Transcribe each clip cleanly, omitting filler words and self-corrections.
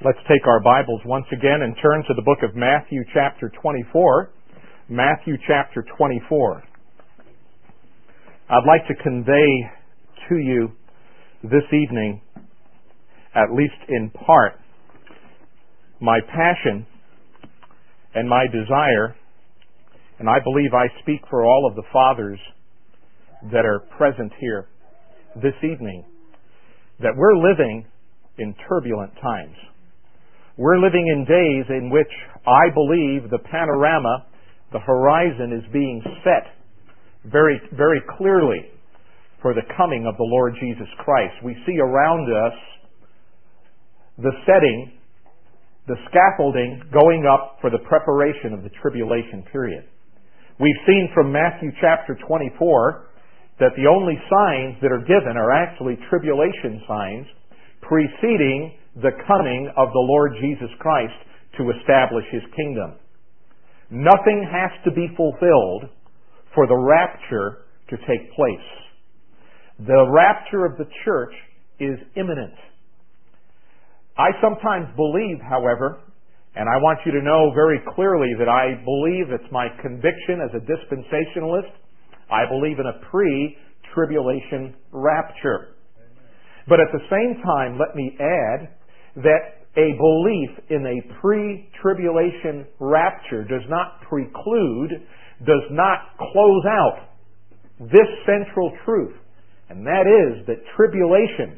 Let's take our Bibles once again and turn to the book of Matthew chapter 24. Matthew chapter 24. I'd like to convey to you this evening, at least in part, my passion and my desire, and I believe I speak for all of the fathers that are present here this evening, that we're living in turbulent times. We're living in days in which I believe the panorama, the horizon is being set very, very clearly for the coming of the Lord Jesus Christ. We see around us the setting, the scaffolding going up for the preparation of the tribulation period. We've seen from Matthew chapter 24 that the only signs that are given are actually tribulation signs preceding the coming of the Lord Jesus Christ to establish His kingdom. Nothing has to be fulfilled for the rapture to take place. The rapture of the church is imminent. I sometimes believe, however, and I want you to know very clearly that I believe, it's my conviction as a dispensationalist, I believe in a pre-tribulation rapture. But at the same time, let me add that a belief in a pre-tribulation rapture does not preclude, does not close out this central truth, and that is that tribulation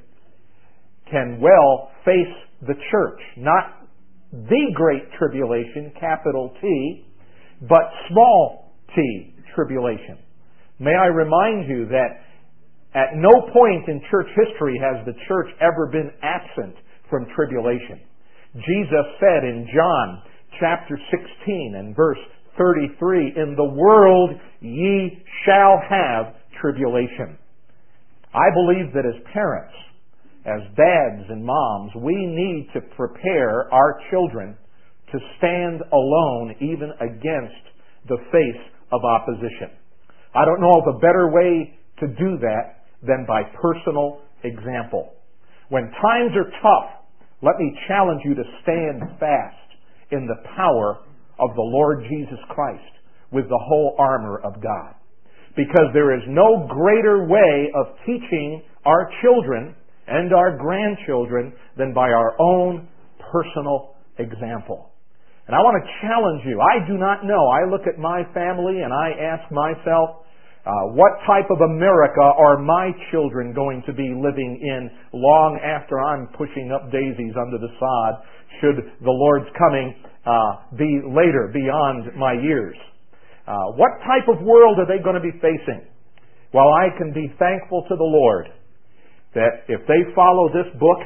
can well face the church. Not the Great Tribulation, capital T, but small t tribulation. May I remind you that at no point in church history has the church ever been absent from tribulation. Jesus said in John chapter 16 and verse 33, "In the world ye shall have tribulation." I believe that as parents, as dads and moms, we need to prepare our children to stand alone even against the face of opposition. I don't know of a better way to do that than by personal example. When times are tough, let me challenge you to stand fast in the power of the Lord Jesus Christ with the whole armor of God. Because there is no greater way of teaching our children and our grandchildren than by our own personal example. And I want to challenge you. I do not know. I look at my family and I ask myself, what type of America are my children going to be living in long after I'm pushing up daisies under the sod, should the Lord's coming be later, beyond my years? What type of world are they going to be facing? Well, I can be thankful to the Lord that if they follow this book,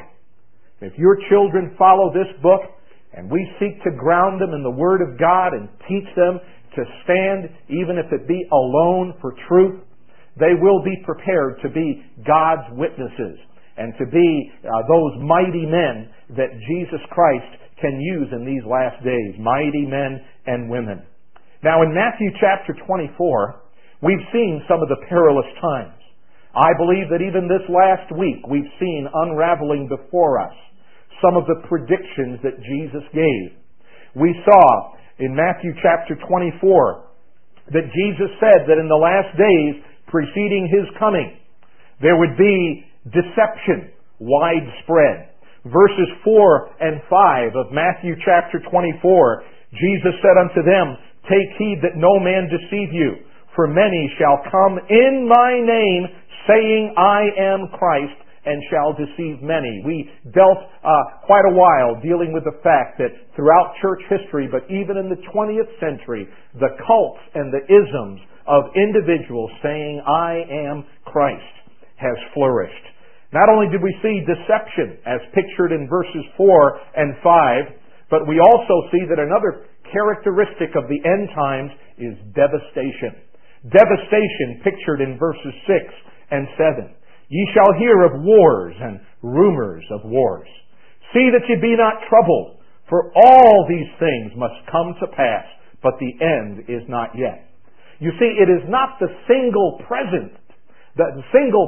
if your children follow this book, and we seek to ground them in the Word of God and teach them to stand, even if it be alone, for truth, they will be prepared to be God's witnesses and to be those mighty men that Jesus Christ can use in these last days, mighty men and women. Now in Matthew chapter 24, we've seen some of the perilous times. I believe that even this last week we've seen unraveling before us some of the predictions that Jesus gave. We saw in Matthew chapter 24 that Jesus said that in the last days preceding His coming, there would be deception widespread. Verses 4 and 5 of Matthew chapter 24, Jesus said unto them, "Take heed that no man deceive you, for many shall come in my name, saying, I am Christ, and shall deceive many." We dealt quite a while dealing with the fact that throughout church history, but even in the 20th century, the cults and the isms of individuals saying, "I am Christ," has flourished. Not only did we see deception as pictured in verses 4 and 5, but we also see that another characteristic of the end times is devastation. Devastation pictured in verses 6 and 7. "Ye shall hear of wars and rumors of wars. See that ye be not troubled, for all these things must come to pass, but the end is not yet." You see, it is not the single presence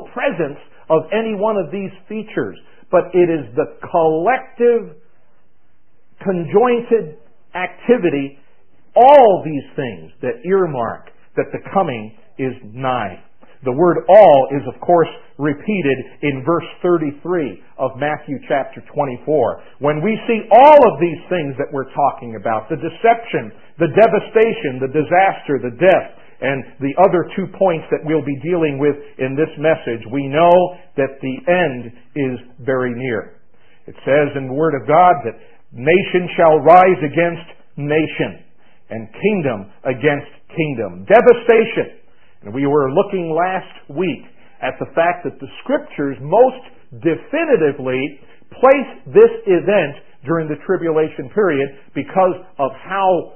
of any one of these features, but it is the collective conjointed activity, all these things that earmark that the coming is nigh. The word all is, of course, repeated in verse 33 of Matthew chapter 24. When we see all of these things that we're talking about, the deception, the devastation, the disaster, the death, and the other 2 points that we'll be dealing with in this message, we know that the end is very near. It says in the Word of God that nation shall rise against nation, and kingdom against kingdom. Devastation. And we were looking last week at the fact that the Scriptures most definitively place this event during the tribulation period because of how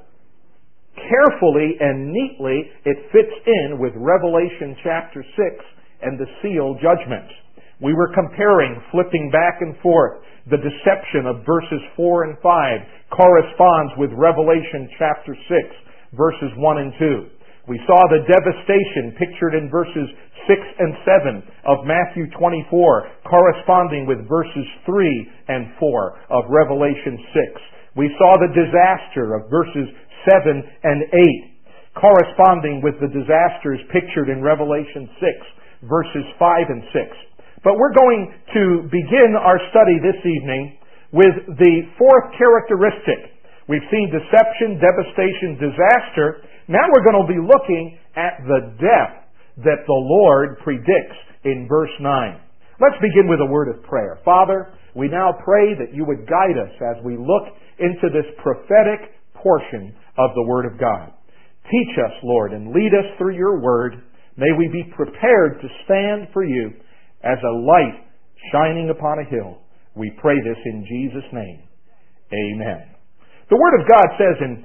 carefully and neatly it fits in with Revelation chapter 6 and the seal judgments. We were comparing, flipping back and forth. The deception of verses 4 and 5 corresponds with Revelation chapter 6, verses 1 and 2. We saw the devastation pictured in verses 6 and 7 of Matthew 24, corresponding with verses 3 and 4 of Revelation 6. We saw the disaster of verses 7 and 8, corresponding with the disasters pictured in Revelation 6, verses 5 and 6. But we're going to begin our study this evening with the fourth characteristic. We've seen deception, devastation, disaster. Now we're going to be looking at the death that the Lord predicts in verse 9. Let's begin with a word of prayer. Father, we now pray that you would guide us as we look into this prophetic portion of the Word of God. Teach us, Lord, and lead us through your Word. May we be prepared to stand for you as a light shining upon a hill. We pray this in Jesus' name. Amen. The Word of God says in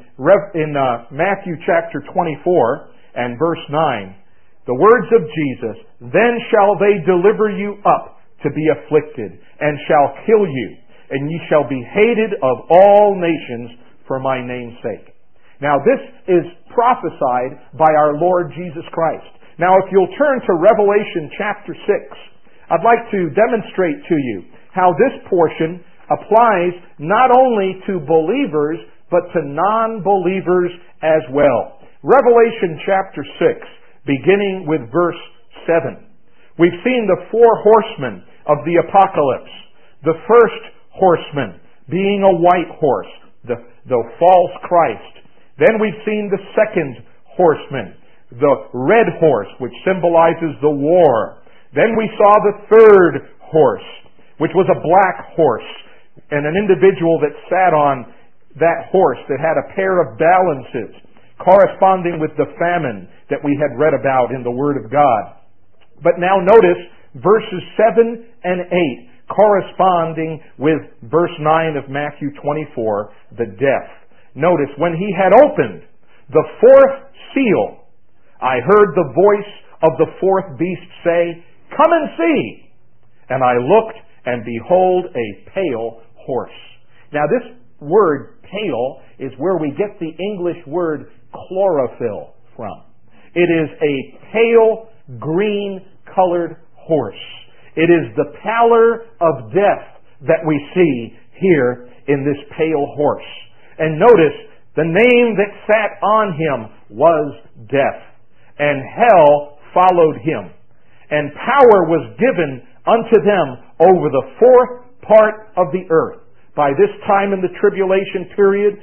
Matthew chapter 24 and verse 9, the words of Jesus, "Then shall they deliver you up to be afflicted, and shall kill you, and ye shall be hated of all nations for my name's sake." Now this is prophesied by our Lord Jesus Christ. Now if you'll turn to Revelation chapter 6, I'd like to demonstrate to you how this portion applies not only to believers, but to non-believers as well. Revelation chapter 6, beginning with verse 7. We've seen the 4 horsemen of the apocalypse. The first horseman being a white horse, the false Christ. Then we've seen the second horseman, the red horse, which symbolizes the war. Then we saw the third horse, which was a black horse, and an individual that sat on that horse that had a pair of balances, corresponding with the famine that we had read about in the Word of God. But now notice verses 7 and 8, corresponding with verse 9 of Matthew 24, the death. Notice, when he had opened the 4th seal, I heard the voice of the 4th beast say, "Come and see." And I looked, and behold, a pale horse. Now this word pale is where we get the English word chlorophyll from. It is a pale green colored horse. It is the pallor of death that we see here in this pale horse. And notice, the name that sat on him was Death, and hell followed him. And power was given unto them over the 4th part of the earth. By this time in the tribulation period,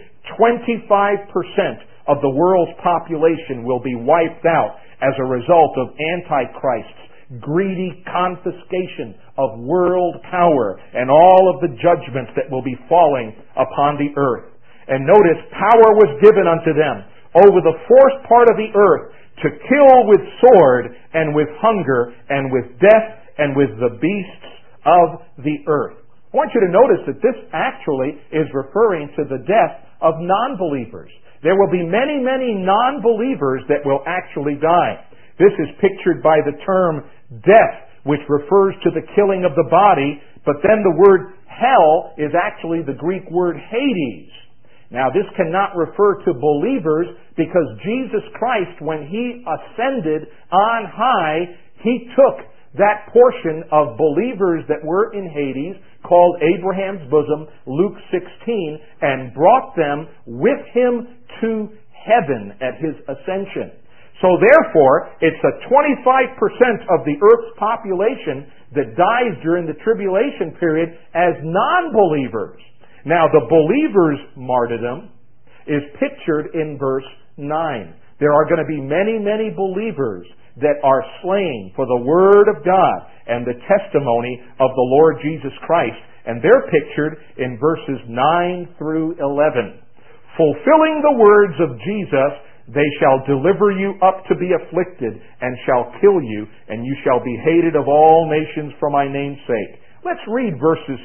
25% of the world's population will be wiped out as a result of Antichrist's greedy confiscation of world power and all of the judgments that will be falling upon the earth. And notice, power was given unto them over the 4th part of the earth to kill with sword and with hunger and with death and with the beasts of the earth. I want you to notice that this actually is referring to the death of non-believers. There will be many, many non-believers that will actually die. This is pictured by the term death, which refers to the killing of the body, but then the word hell is actually the Greek word Hades. Now this cannot refer to believers because Jesus Christ, when He ascended on high, He took that portion of believers that were in Hades, called Abraham's bosom, Luke 16, and brought them with him to heaven at his ascension. So therefore, it's a 25% of the earth's population that dies during the tribulation period as non-believers. Now, the believers' martyrdom is pictured in verse 9. There are going to be many, many believers that are slain for the Word of God and the testimony of the Lord Jesus Christ. And they're pictured in verses 9 through 11. Fulfilling the words of Jesus, they shall deliver you up to be afflicted, and shall kill you, and you shall be hated of all nations for my name's sake. Let's read verses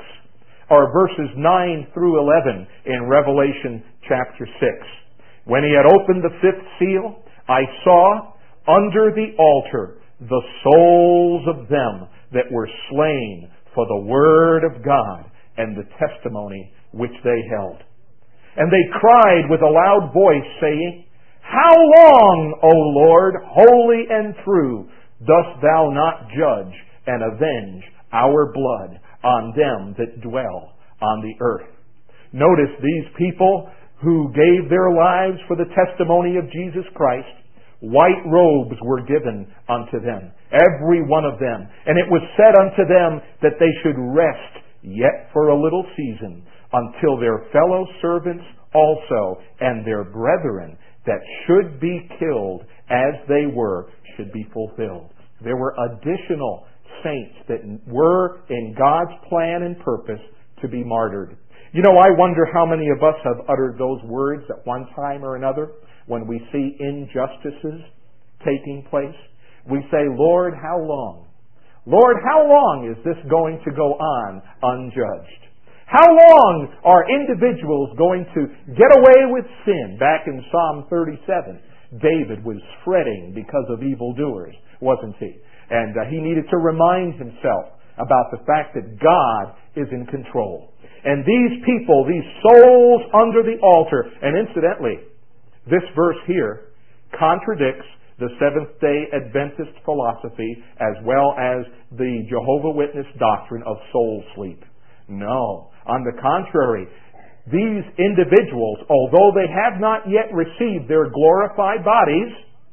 9 through 11 in Revelation chapter 6. When he had opened the fifth seal, I saw under the altar the souls of them that were slain for the word of God and the testimony which they held. And they cried with a loud voice, saying, How long, O Lord, holy and true, dost thou not judge and avenge our blood on them that dwell on the earth? Notice these people who gave their lives for the testimony of Jesus Christ, white robes were given unto them, every one of them. And it was said unto them that they should rest yet for a little season, until their fellow servants also and their brethren that should be killed as they were should be fulfilled. There were additional saints that were in God's plan and purpose to be martyred. You know, I wonder how many of us have uttered those words at one time or another when we see injustices taking place. We say, Lord, how long? Lord, how long is this going to go on unjudged? How long are individuals going to get away with sin? Back in Psalm 37, David was fretting because of evildoers, wasn't he? And he needed to remind himself about the fact that God is in control. And these people, these souls under the altar, and incidentally, this verse here contradicts the Seventh-day Adventist philosophy as well as the Jehovah's Witness doctrine of soul sleep. No. On the contrary, these individuals, although they have not yet received their glorified bodies,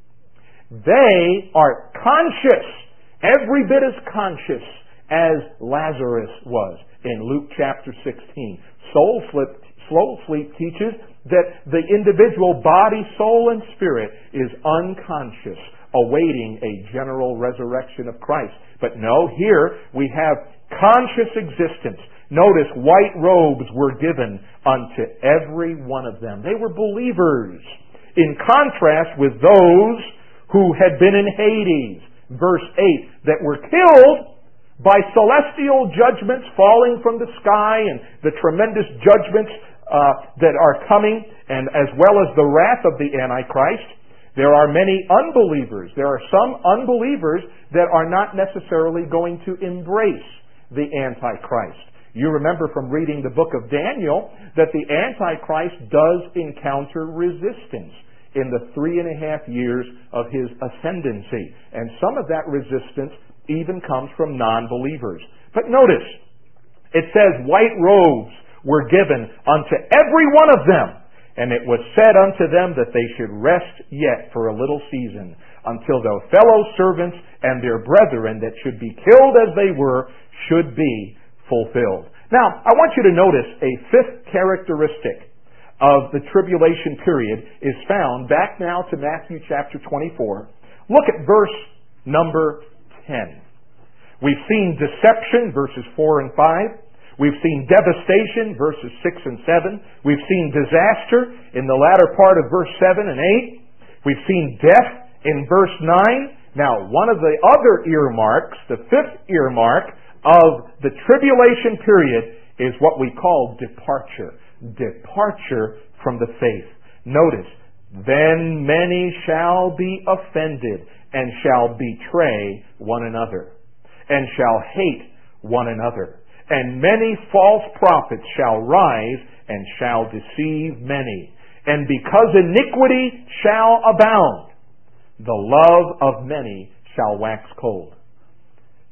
they are conscious, every bit as conscious as Lazarus was in Luke chapter 16. Soul sleep teaches that the individual body, soul, and spirit is unconscious, awaiting a general resurrection of Christ. But no, here we have conscious existence. Notice white robes were given unto every one of them. They were believers, in contrast with those who had been in Hades, verse 8, that were killed by celestial judgments falling from the sky and the tremendous judgments that are coming, and as well as the wrath of the Antichrist. There are many unbelievers. There are some unbelievers that are not necessarily going to embrace the Antichrist. You remember from reading the book of Daniel that the Antichrist does encounter resistance in the 3.5 years of his ascendancy. And some of that resistance even comes from non-believers. But notice, it says, white robes were given unto every one of them, and it was said unto them that they should rest yet for a little season, until their fellow servants and their brethren that should be killed as they were should be fulfilled. Now, I want you to notice a fifth characteristic of the tribulation period is found back now to Matthew chapter 24. Look at verse number 10. We've seen deception, verses 4 and 5. We've seen devastation, verses 6 and 7. We've seen disaster in the latter part of verse 7 and 8. We've seen death in verse 9. Now, one of the other earmarks, the fifth earmark of the tribulation period, is what we call departure. Departure from the faith. Notice, then many shall be offended and shall betray one another, and shall hate one another. And many false prophets shall rise and shall deceive many. And because iniquity shall abound, the love of many shall wax cold.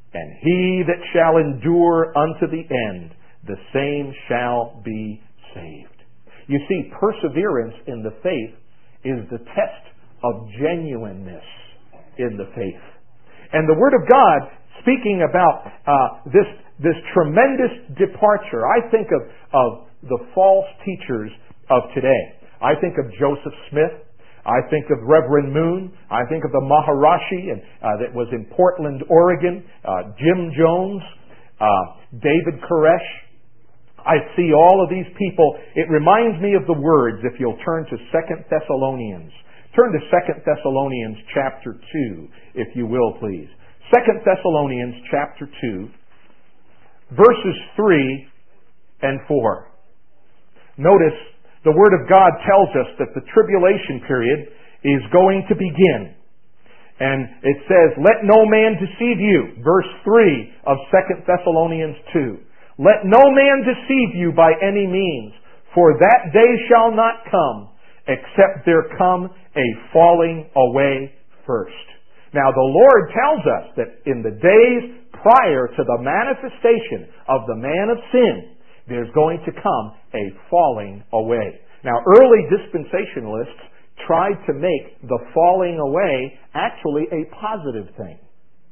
And he that shall endure unto the end, the same shall be saved. You see, perseverance in the faith is the test of genuineness in the faith. And the Word of God, speaking about this tremendous departure, I think of the false teachers of today. I think of Joseph Smith. I think of Reverend Moon. I think of the Maharishi that was in Portland, Oregon. Jim Jones. David Koresh. I see all of these people. It reminds me of the words, if you'll turn to 2 Thessalonians. Turn to 2 Thessalonians chapter 2, if you will, please. 2 Thessalonians chapter 2, verses 3 and 4. Notice the Word of God tells us that the tribulation period is going to begin. And it says, let no man deceive you. Verse 3 of 2 Thessalonians 2. Let no man deceive you by any means, for that day shall not come, except there come a falling away first. Now the Lord tells us that in the days prior to the manifestation of the man of sin, there's going to come a falling away. Now early dispensationalists tried to make the falling away actually a positive thing.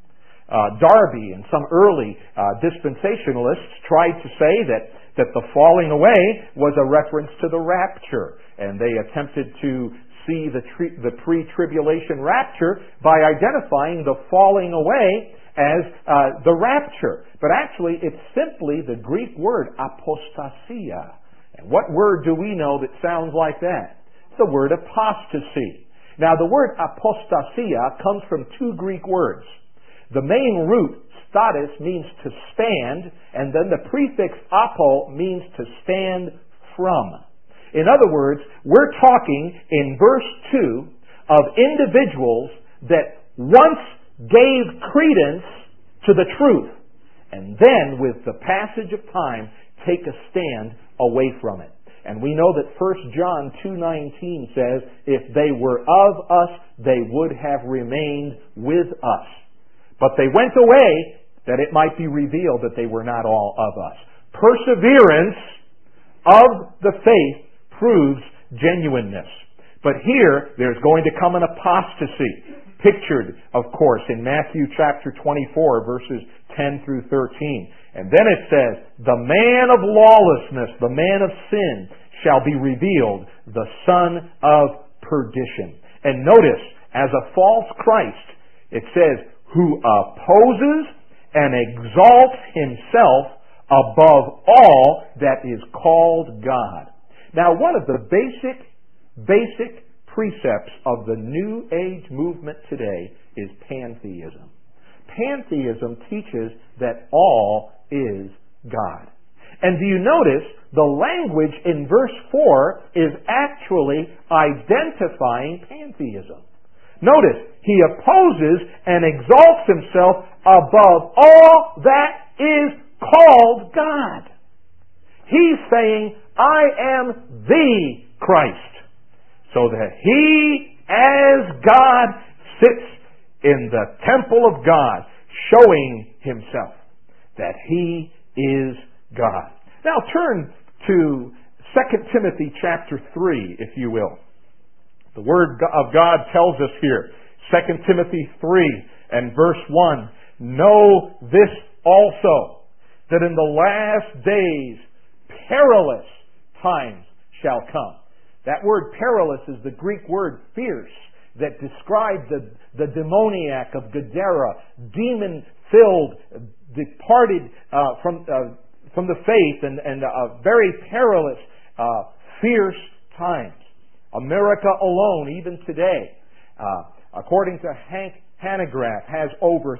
Darby and some early dispensationalists tried to say that the falling away was a reference to the rapture, and they attempted to see the pre-tribulation rapture by identifying the falling away as the rapture. But actually, it's simply the Greek word apostasia. And what word do we know that sounds like that? It's the word apostasy. Now, the word apostasia comes from two Greek words. The main root, status, means to stand, and then the prefix apo means to stand from. In other words, we're talking in verse 2 of individuals that once gave credence to the truth, and then with the passage of time take a stand away from it. And we know that 1 John 2:19 says, if they were of us, they would have remained with us. But they went away that it might be revealed that they were not all of us. Perseverance of the faith proves genuineness. But here, there's going to come an apostasy, pictured, of course, in Matthew chapter 24, verses 10 through 13. And then it says, the man of lawlessness, the man of sin, shall be revealed, the son of perdition. And notice, as a false Christ, it says, who opposes and exalts himself above all that is called God. Now, one of the basic precepts of the New Age movement today is pantheism. Pantheism teaches that all is God. And do you notice the language in verse 4 is actually identifying pantheism? Notice, he opposes and exalts himself above all that is called God. He's saying, I am the Christ. So that he, as God, sits in the temple of God, showing himself that he is God. Now turn to 2 Timothy chapter 3, if you will. The Word of God tells us here, 2 Timothy 3 and verse 1, know this also, that in the last days perilous times shall come. That word perilous is the Greek word fierce that describes the demoniac of Gadara, demon-filled, departed from the faith, and very perilous, fierce times. America alone, even today, according to Hank Hanegraaff, has over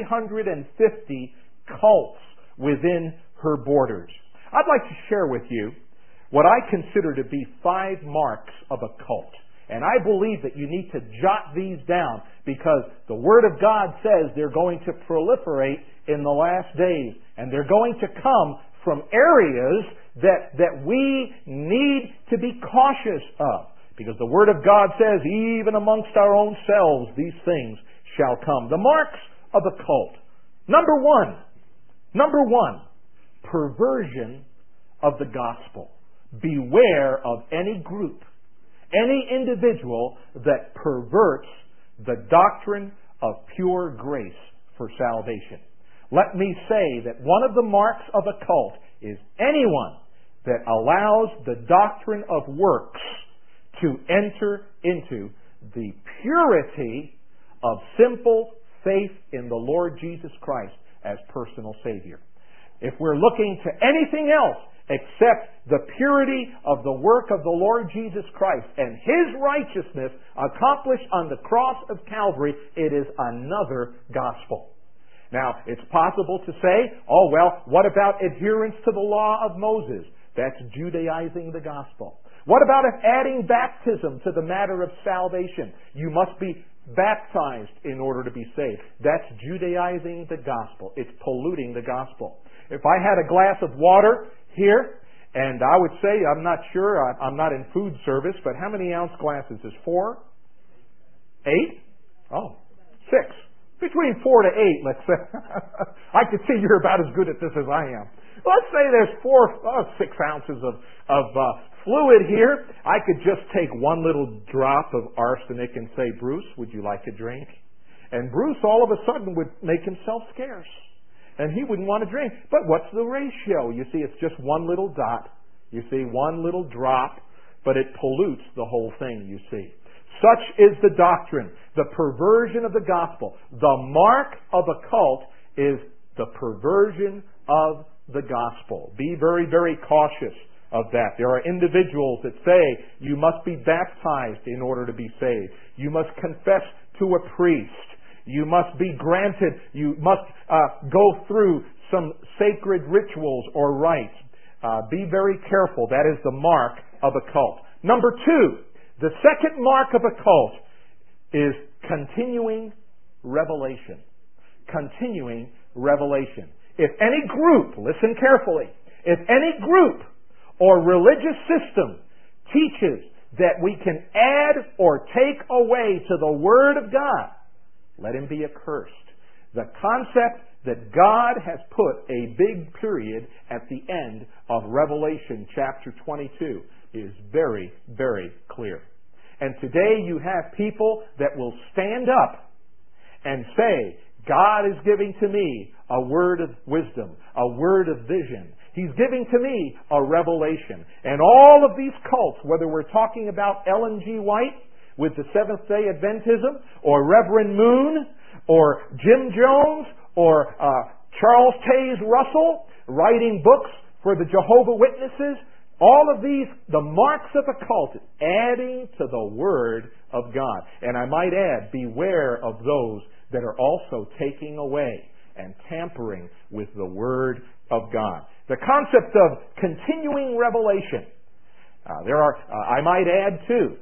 350 cults within her borders. I'd like to share with you what I consider to be 5 marks of a cult. And I believe that you need to jot these down because the Word of God says they're going to proliferate in the last days. And they're going to come from areas that we need to be cautious of. Because the Word of God says, even amongst our own selves, these things shall come. The marks of a cult. Number one, perversion of the gospel. Beware of any group, any individual that perverts the doctrine of pure grace for salvation. Let me say that one of the marks of a cult is anyone that allows the doctrine of works to enter into the purity of simple faith in the Lord Jesus Christ as personal Savior. If we're looking to anything else except the purity of the work of the Lord Jesus Christ and His righteousness accomplished on the cross of Calvary, it is another gospel. Now, it's possible to say, oh well, what about adherence to the law of Moses? That's Judaizing the gospel. What about if adding baptism to the matter of salvation? You must be baptized in order to be saved. That's Judaizing the gospel. It's polluting the gospel. If I had a glass of water here, and I would say, I'm not sure, I'm not in food service, but how many ounce glasses is 4? 8? Oh, 6. Between 4 to 8, let's say. I can see you're about as good at this as I am. Let's say there's 6 ounces of fluid here. I could just take one little drop of arsenic and say, Bruce, would you like a drink? And Bruce all of a sudden would make himself scarce. And he wouldn't want to drink. But what's the ratio? You see, it's just one little dot. You see, one little drop. But it pollutes the whole thing, you see. Such is the doctrine, the perversion of the gospel. The mark of a cult is the perversion of the gospel. Be very, very cautious of that. There are individuals that say you must be baptized in order to be saved. You must confess to a priest. You must be granted, you must go through some sacred rituals or rites. Be very careful. That is the mark of a cult. Number 2, the second mark of a cult is continuing revelation. Continuing revelation. If any group, listen carefully, if any group or religious system teaches that we can add or take away to the Word of God, let him be accursed. The concept that God has put a big period at the end of Revelation chapter 22 is very, very clear. And today you have people that will stand up and say, God is giving to me a word of wisdom, a word of vision. He's giving to me a revelation. And all of these cults, whether we're talking about Ellen G. White with the Seventh-day Adventism, or Reverend Moon, or Jim Jones, or Charles Taze Russell, writing books for the Jehovah's Witnesses, all of these, the marks of a cult, adding to the Word of God. And I might add, beware of those that are also taking away and tampering with the Word of God. The concept of continuing revelation. I might add too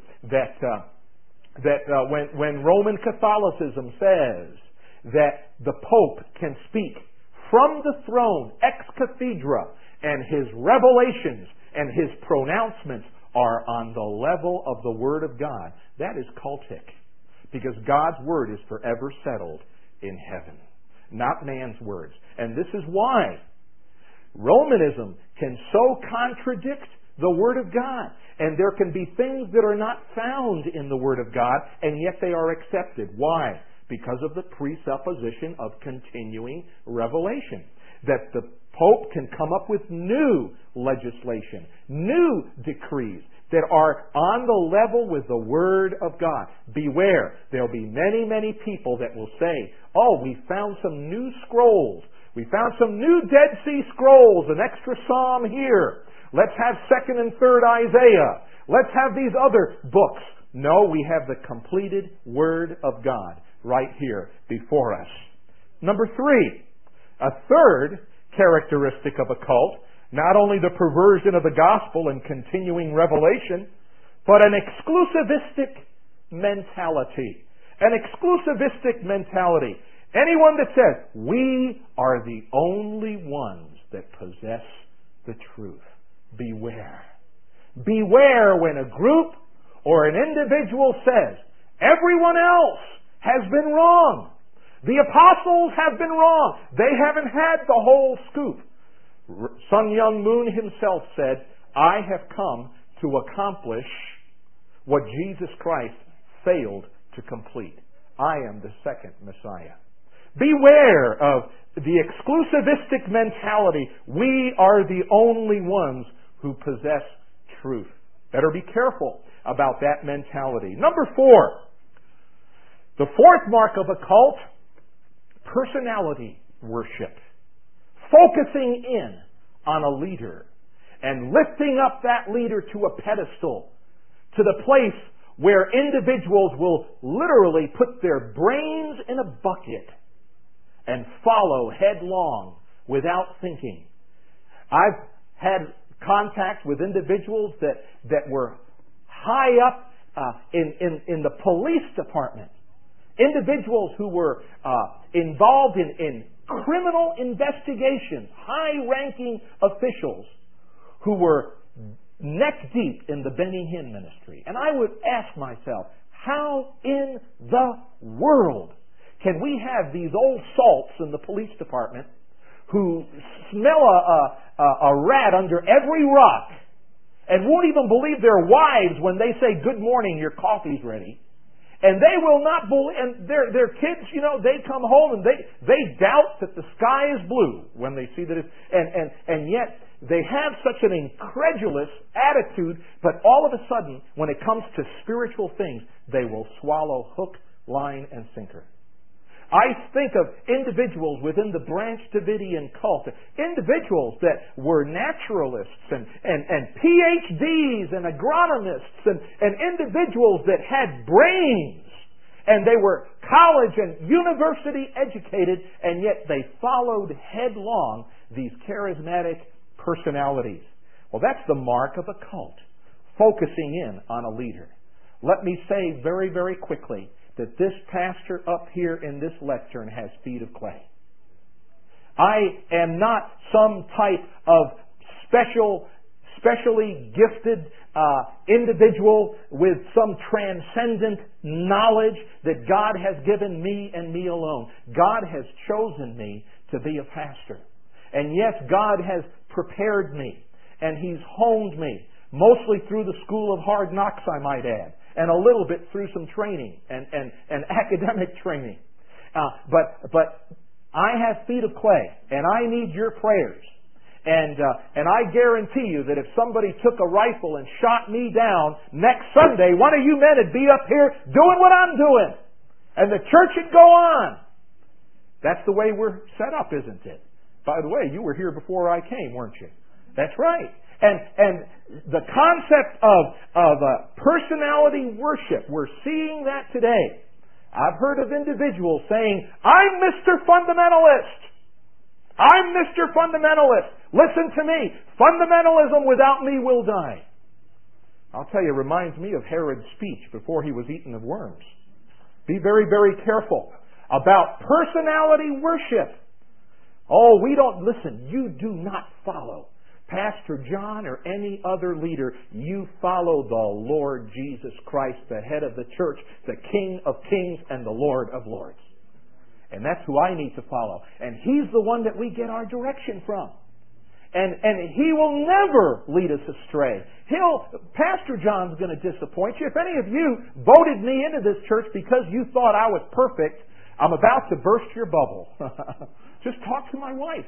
that when Roman Catholicism says that the Pope can speak from the throne ex cathedra, and his revelations and his pronouncements are on the level of the Word of God, that is cultic. Because God's Word is forever settled in heaven, not man's words. And this is why Romanism can so contradict the Word of God. And there can be things that are not found in the Word of God, and yet they are accepted. Why? Because of the presupposition of continuing revelation. That the Pope can come up with new legislation, new decrees that are on the level with the Word of God. Beware, there will be many, many people that will say, oh, we found some new scrolls. We found some new Dead Sea Scrolls, an extra psalm here. Let's have 2nd and 3rd Isaiah. Let's have these other books. No, we have the completed Word of God right here before us. Number 3, a third characteristic of a cult, not only the perversion of the gospel and continuing revelation, but an exclusivistic mentality. An exclusivistic mentality. Anyone that says, we are the only ones that possess the truth. Beware. Beware when a group or an individual says, everyone else has been wrong. The apostles have been wrong. They haven't had the whole scoop. Sun Myung Moon himself said, I have come to accomplish what Jesus Christ failed to complete. I am the second Messiah. Beware of the exclusivistic mentality. We are the only ones who possess truth. Better be careful about that mentality. Number 4. The fourth mark of a cult, personality worship. Focusing in on a leader and lifting up that leader to a pedestal, to the place where individuals will literally put their brains in a bucket and follow headlong without thinking. I've had contact with individuals that were high up in the police department. Individuals who were involved in criminal investigations, high-ranking officials who were neck deep in the Benny Hinn ministry. And I would ask myself, how in the world can we have these old salts in the police department who smell a rat under every rock and won't even believe their wives when they say, good morning, your coffee's ready. And they will not believe, and their kids, they come home and they doubt that the sky is blue when they see that it's, and yet they have such an incredulous attitude, but all of a sudden, when it comes to spiritual things, they will swallow hook, line, and sinker. I think of individuals within the Branch Davidian cult, individuals that were naturalists and PhDs and agronomists and individuals that had brains and they were college and university educated, and yet they followed headlong these charismatic personalities. Well, that's the mark of a cult, focusing in on a leader. Let me say very, very quickly that this pastor up here in this lectern has feet of clay. I am not some type of specially gifted individual with some transcendent knowledge that God has given me and me alone. God has chosen me to be a pastor. And yes, God has prepared me and He's honed me, mostly through the school of hard knocks, I might add, and a little bit through some training and academic training. But I have feet of clay, and I need your prayers. And I guarantee you that if somebody took a rifle and shot me down next Sunday, one of you men would be up here doing what I'm doing. And the church would go on. That's the way we're set up, isn't it? By the way, you were here before I came, weren't you? That's right. And the concept of personality worship, we're seeing that today. I've heard of individuals saying, I'm Mr. Fundamentalist. I'm Mr. Fundamentalist. Listen to me. Fundamentalism without me will die. I'll tell you, it reminds me of Herod's speech before he was eaten of worms. Be very, very careful about personality worship. Oh, listen, you do not follow Pastor John or any other leader. You follow the Lord Jesus Christ, the head of the church, the King of Kings and the Lord of Lords. And that's who I need to follow. And He's the one that we get our direction from. And He will never lead us astray. Pastor John's going to disappoint you. If any of you voted me into this church because you thought I was perfect, I'm about to burst your bubble. Just talk to my wife.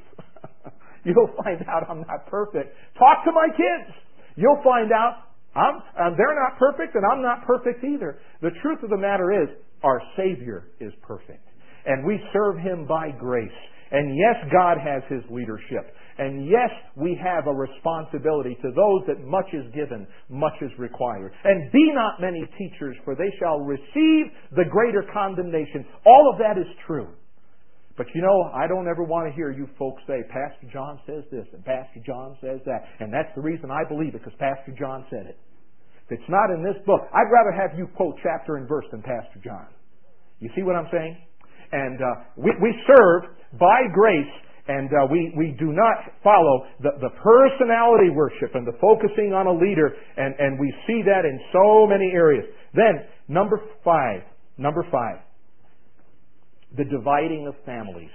You'll find out I'm not perfect. Talk to my kids. You'll find out they're not perfect and I'm not perfect either. The truth of the matter is, our Savior is perfect. And we serve Him by grace. And yes, God has His leadership. And yes, we have a responsibility to those that much is given, much is required. And be not many teachers, for they shall receive the greater condemnation. All of that is true. But I don't ever want to hear you folks say, Pastor John says this and Pastor John says that. And that's the reason I believe it, because Pastor John said it. If it's not in this book, I'd rather have you quote chapter and verse than Pastor John. You see what I'm saying? And we serve by grace, and we do not follow the personality worship and the focusing on a leader, and we see that in so many areas. Then, number five. the dividing of families.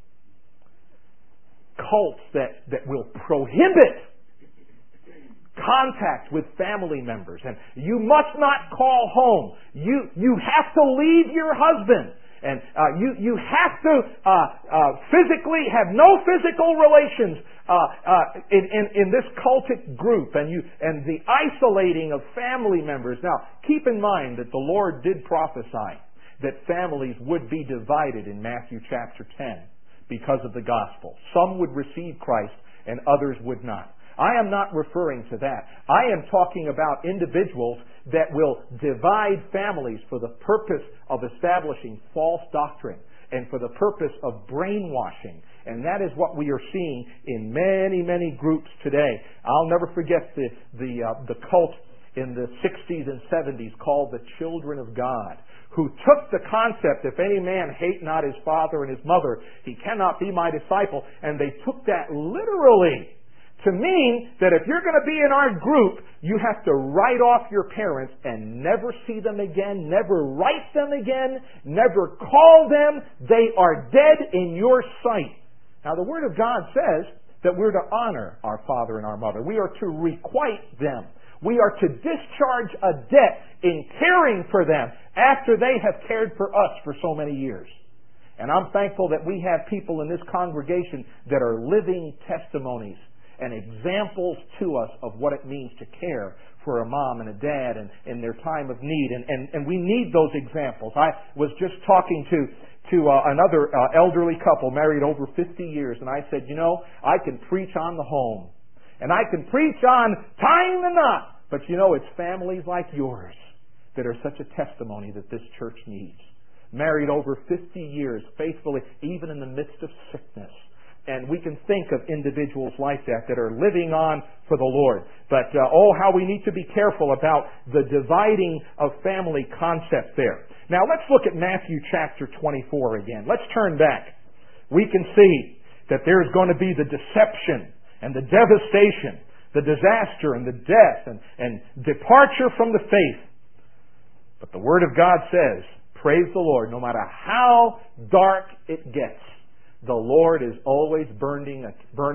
Cults that will prohibit contact with family members. And you must not call home. You have to leave your husband. And you have to physically have no physical relations in this cultic group, and the isolating of family members. Now, keep in mind that the Lord did prophesy that families would be divided in Matthew chapter 10 because of the gospel. Some would receive Christ and others would not. I am not referring to that. I am talking about individuals that will divide families for the purpose of establishing false doctrine and for the purpose of brainwashing. And that is what we are seeing in many, many groups today. I'll never forget the cult in the 60s and 70s called the Children of God, who took the concept, if any man hate not his father and his mother, he cannot be my disciple, and they took that literally to mean that if you're going to be in our group, you have to write off your parents and never see them again, never write them again, never call them. They are dead in your sight. Now, the Word of God says that we're to honor our father and our mother. We are to requite them. We are to discharge a debt in caring for them after they have cared for us for so many years. And I'm thankful that we have people in this congregation that are living testimonies and examples to us of what it means to care for a mom and a dad and in their time of need. And we need those examples. I was just talking to another elderly couple married over 50 years, and I said, I can preach on the home. And I can preach on tying the knot. But it's families like yours that are such a testimony that this church needs. Married over 50 years, faithfully, even in the midst of sickness. And we can think of individuals like that are living on for the Lord. But, how we need to be careful about the dividing of family concept there. Now, let's look at Matthew chapter 24 again. Let's turn back. We can see that there's going to be the deception and the devastation, the disaster and the death and departure from the faith. But the Word of God says, praise the Lord, no matter how dark it gets, the Lord is always burning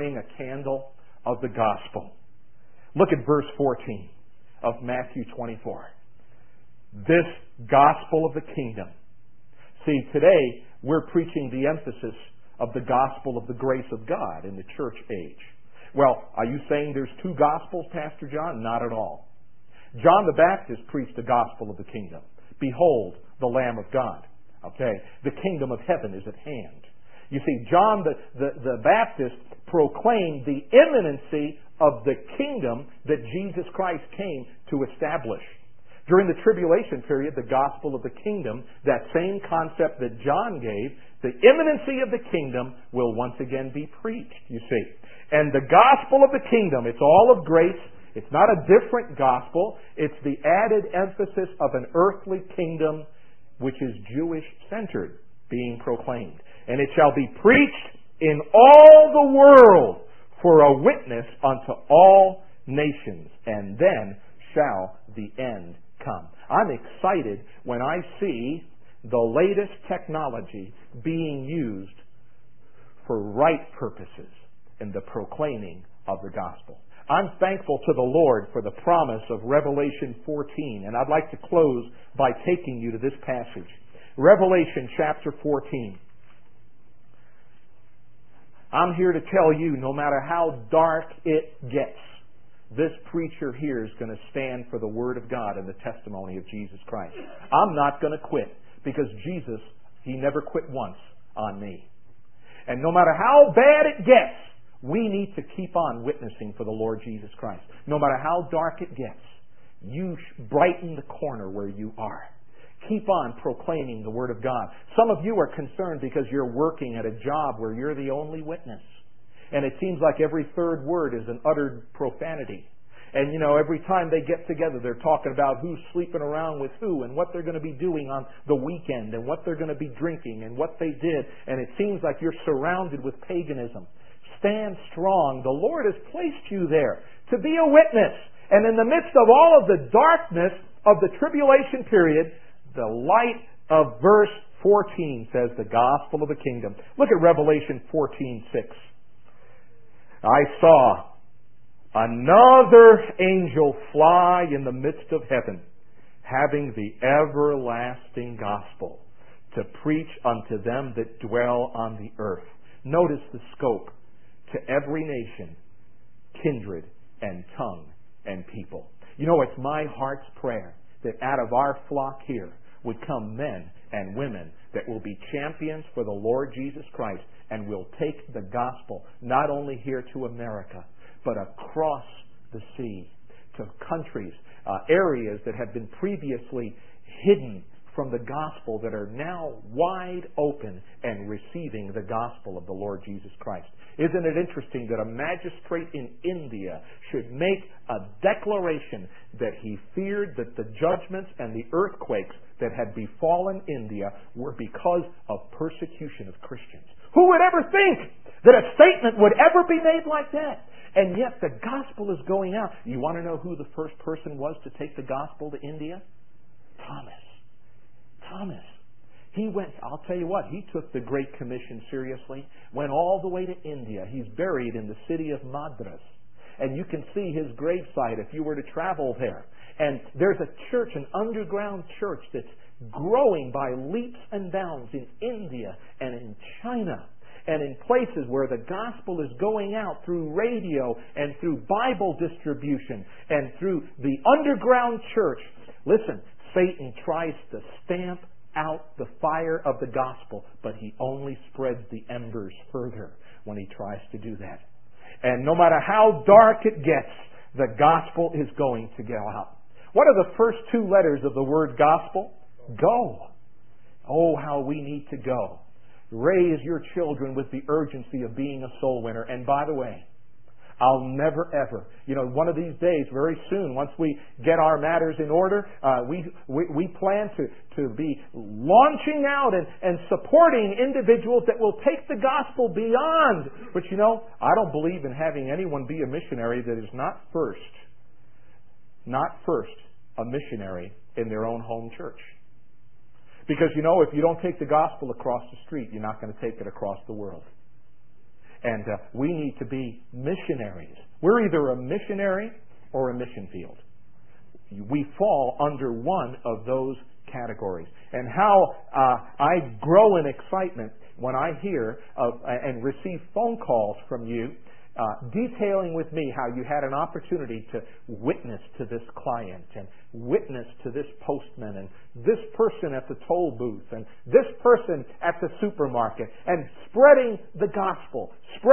a candle of the gospel. Look at verse 14 of Matthew 24. This gospel of the kingdom. See, today we're preaching the emphasis of the gospel of the grace of God in the church age. Well, are you saying there's two gospels, Pastor John? Not at all. John the Baptist preached the gospel of the kingdom. Behold, the Lamb of God. Okay? The kingdom of heaven is at hand. You see, John the Baptist proclaimed the imminency of the kingdom that Jesus Christ came to establish. During the tribulation period, the gospel of the kingdom, that same concept that John gave, the imminency of the kingdom will once again be preached, you see. And the gospel of the kingdom, it's all of grace. It's not a different gospel. It's the added emphasis of an earthly kingdom which is Jewish-centered being proclaimed. And it shall be preached in all the world for a witness unto all nations, and then shall the end come. I'm excited when I see the latest technology being used for right purposes in the proclaiming of the gospel. I'm thankful to the Lord for the promise of Revelation 14, and I'd like to close by taking you to this passage. Revelation chapter 14. I'm here to tell you, no matter how dark it gets, this preacher here is going to stand for the Word of God and the testimony of Jesus Christ. I'm not going to quit, because Jesus, He never quit once on me. And no matter how bad it gets, we need to keep on witnessing for the Lord Jesus Christ. No matter how dark it gets, you brighten the corner where you are. Keep on proclaiming the Word of God. Some of you are concerned because you're working at a job where you're the only witness. And it seems like every third word is an uttered profanity. And every time they get together, they're talking about who's sleeping around with who and what they're going to be doing on the weekend and what they're going to be drinking and what they did. And it seems like you're surrounded with paganism. Stand strong. The Lord has placed you there to be a witness. And in the midst of all of the darkness of the tribulation period, the light of verse 14 says the gospel of the kingdom. Look at Revelation 14:6. I saw another angel fly in the midst of heaven, having the everlasting gospel, to preach unto them that dwell on the earth. Notice the scope: to every nation, kindred, and tongue, and people. You know, it's my heart's prayer that out of our flock here would come men and women that will be champions for the Lord Jesus Christ and will take the gospel not only here to America, but across the sea to countries, areas that have been previously hidden from the gospel, that are now wide open and receiving the gospel of the Lord Jesus Christ. Isn't it interesting that a magistrate in India should make a declaration that he feared that the judgments and the earthquakes that had befallen India were because of persecution of Christians? Who would ever think that a statement would ever be made like that? And yet the gospel is going out. You want to know who the first person was to take the gospel to India? Thomas. He went, I'll tell you what, he took the Great Commission seriously, went all the way to India. He's buried in the city of Madras. And you can see his gravesite if you were to travel there. And there's a church, an underground church, that's growing by leaps and bounds in India and in China, and in places where the gospel is going out through radio and through Bible distribution and through the underground church. Listen, Satan tries to stamp out the fire of the gospel, but he only spreads the embers further when he tries to do that. And no matter how dark it gets, the gospel is going to go out. What are the first two letters of the word gospel? Go. Oh, how we need to go. Raise your children with the urgency of being a soul winner. And by the way, I'll never ever, one of these days, very soon, once we get our matters in order, we plan to be launching out and supporting individuals that will take the gospel beyond. But I don't believe in having anyone be a missionary that is not first a missionary in their own home church. Because if you don't take the gospel across the street, you're not going to take it across the world. And we need to be missionaries. We're either a missionary or a mission field. We fall under one of those categories. And how I grow in excitement when I hear and receive phone calls from you detailing with me how you had an opportunity to witness to this client and witness to this postman and this person at the toll booth and this person at the supermarket, and spreading the gospel.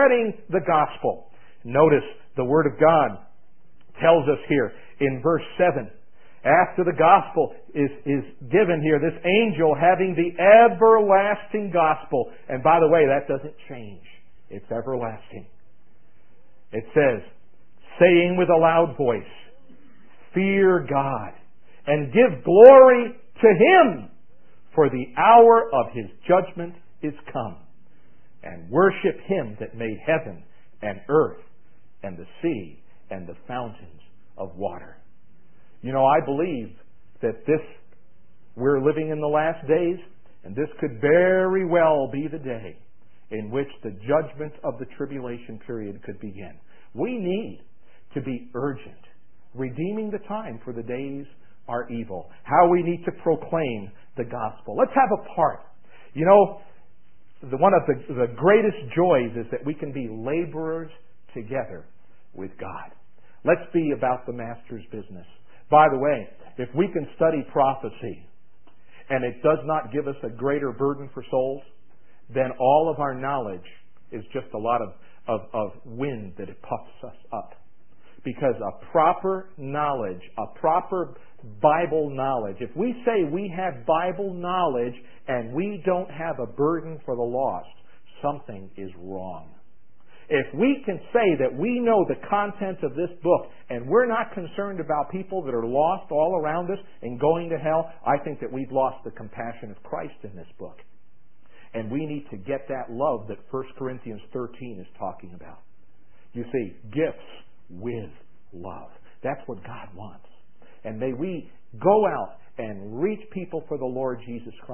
Notice the Word of God tells us here in verse 7, after the gospel is given here, this angel having the everlasting gospel. And by the way, that doesn't change. It's everlasting. It says, saying with a loud voice, fear God and give glory to Him, for the hour of His judgment is come. And worship Him that made heaven and earth and the sea and the fountains of water. I believe that we're living in the last days, and this could very well be the day in which the judgment of the tribulation period could begin. We need to be urgent, redeeming the time, for the days are evil. How we need to proclaim the gospel. Let's have a part. One of the greatest joys is that we can be laborers together with God. Let's be about the Master's business. By the way, if we can study prophecy and it does not give us a greater burden for souls, then all of our knowledge is just a lot of wind that it puffs us up. Because a proper knowledge, a proper Bible knowledge, if we say we have Bible knowledge and we don't have a burden for the lost, something is wrong. If we can say that we know the content of this book and we're not concerned about people that are lost all around us and going to hell, I think that we've lost the compassion of Christ in this book. And we need to get that love that 1 Corinthians 13 is talking about. You see, gifts with love. That's what God wants. And may we go out and reach people for the Lord Jesus Christ.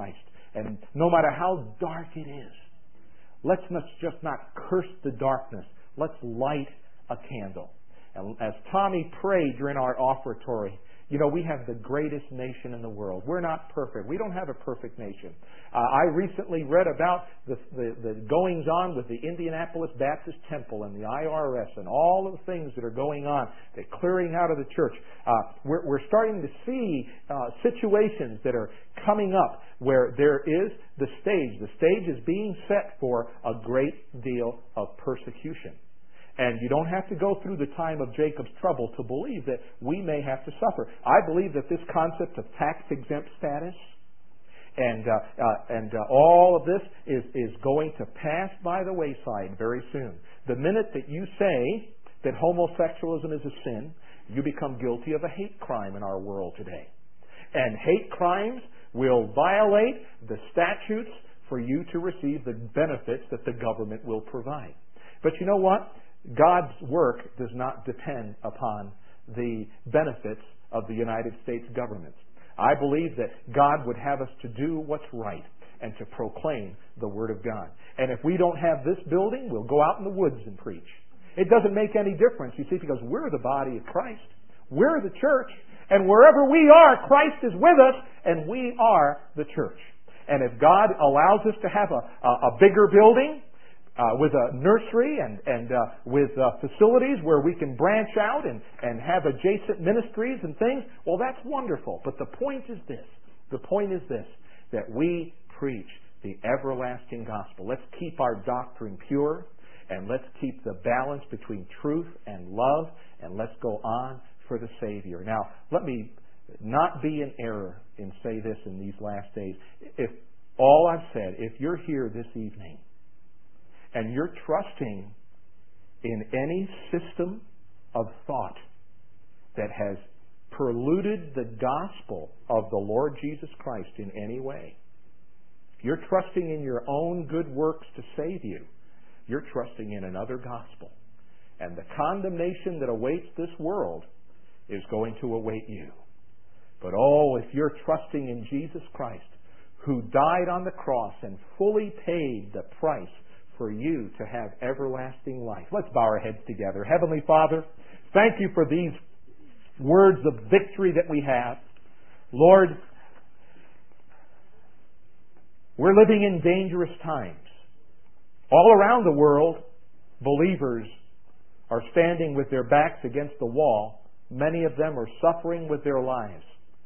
And no matter how dark it is, let's just not curse the darkness. Let's light a candle. And as Tommy prayed during our offertory, we have the greatest nation in the world. We're not perfect. We don't have a perfect nation. I recently read about the goings-on with the Indianapolis Baptist Temple and the IRS and all of the things that are going on, the clearing out of the church. We're starting to see situations that are coming up where there is the stage. The stage is being set for a great deal of persecution. And you don't have to go through the time of Jacob's trouble to believe that we may have to suffer. I believe that this concept of tax-exempt status and all of this is going to pass by the wayside very soon. The minute that you say that homosexualism is a sin, you become guilty of a hate crime in our world today. And hate crimes will violate the statutes for you to receive the benefits that the government will provide. But you know what? God's work does not depend upon the benefits of the United States government. I believe that God would have us to do what's right and to proclaim the Word of God. And if we don't have this building, we'll go out in the woods and preach. It doesn't make any difference, you see, because we're the body of Christ. We're the church. And wherever we are, Christ is with us, and we are the church. And if God allows us to have a bigger building, with a nursery and with facilities where we can branch out and have adjacent ministries and things, well, that's wonderful. But the point is this. The point is this, that we preach the everlasting gospel. Let's keep our doctrine pure, and let's keep the balance between truth and love, and let's go on for the Savior. Now, let me not be in error and say this in these last days. If all I've said, if you're here this evening, and you're trusting in any system of thought that has polluted the gospel of the Lord Jesus Christ in any way, you're trusting in your own good works to save you, you're trusting in another gospel. And the condemnation that awaits this world is going to await you. But if you're trusting in Jesus Christ, who died on the cross and fully paid the price for you to have everlasting life. Let's bow our heads together. Heavenly Father, thank you for these words of victory that we have. Lord, we're living in dangerous times. All around the world, believers are standing with their backs against the wall. Many of them are suffering with their lives.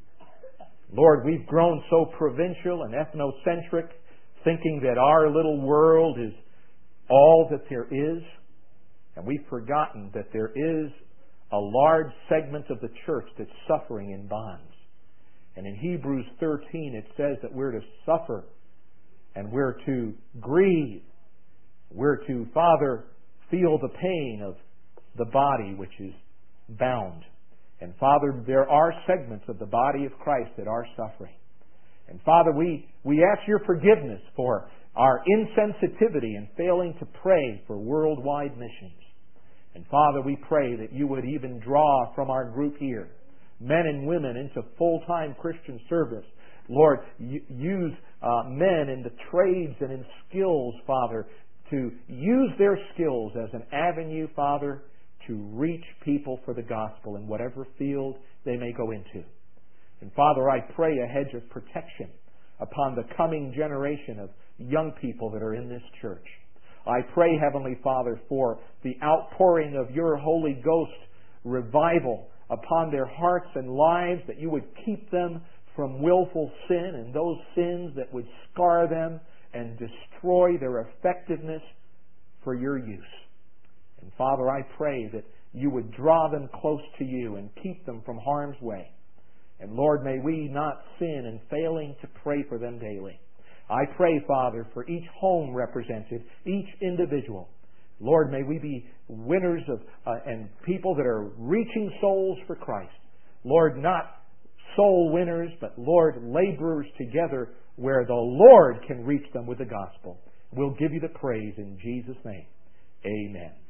Lord, we've grown so provincial and ethnocentric, thinking that our little world is all that there is, and we've forgotten that there is a large segment of the church that's suffering in bonds. And in Hebrews 13 it says that we're to suffer and we're to grieve. We're to, Father, feel the pain of the body which is bound. And Father, there are segments of the body of Christ that are suffering. And Father, we ask your forgiveness for our insensitivity in failing to pray for worldwide missions. And Father, we pray that you would even draw from our group here men and women into full-time Christian service. Lord, use men in the trades and in skills, Father, to use their skills as an avenue, Father, to reach people for the gospel in whatever field they may go into. And Father, I pray a hedge of protection upon the coming generation of young people that are in this church. I pray, Heavenly Father, for the outpouring of your Holy Ghost revival upon their hearts and lives, that you would keep them from willful sin and those sins that would scar them and destroy their effectiveness for your use. And Father, I pray that you would draw them close to you and keep them from harm's way. And Lord, may we not sin in failing to pray for them daily. I pray, Father, for each home represented, each individual. Lord, may we be winners of and people that are reaching souls for Christ. Lord, not soul winners, but Lord, laborers together where the Lord can reach them with the gospel. We'll give you the praise in Jesus' name. Amen.